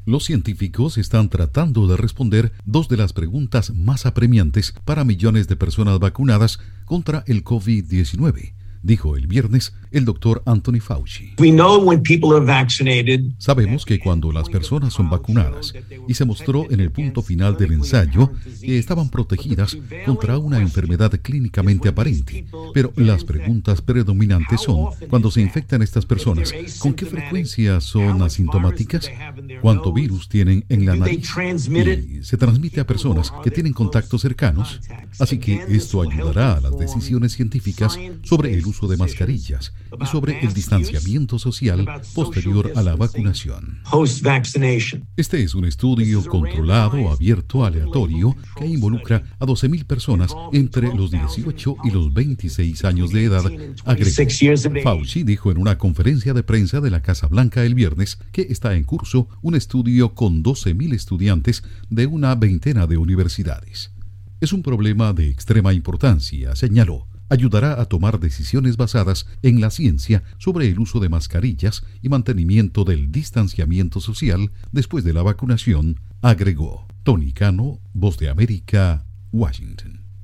Los científicos están tratando de responder dos de las preguntas más apremiantes para millones de personas vacunadas contra el COVID-19, dijo el viernes el doctor Anthony Fauci. Sabemos que cuando las personas son vacunadas, y se mostró en el punto final del ensayo, que estaban protegidas contra una enfermedad clínicamente aparente. Pero las preguntas predominantes son, cuando se infectan estas personas, ¿con qué frecuencia son asintomáticas? ¿Cuánto virus tienen en la nariz? ¿Y se transmite a personas que tienen contactos cercanos? Así que esto ayudará a las decisiones científicas sobre el uso de mascarillas y sobre el distanciamiento social posterior a la vacunación. Este es un estudio controlado, abierto, aleatorio, que involucra a 12,000 personas entre los 18 y los 26 años de edad, agregó. Fauci dijo en una conferencia de prensa de la Casa Blanca el viernes que está en curso un estudio con 12,000 estudiantes de una veintena de universidades. Es un problema de extrema importancia, señaló. Ayudará a tomar decisiones basadas en la ciencia sobre el uso de mascarillas y mantenimiento del distanciamiento social después de la vacunación, agregó. Tony Cano, Voz de América, Washington.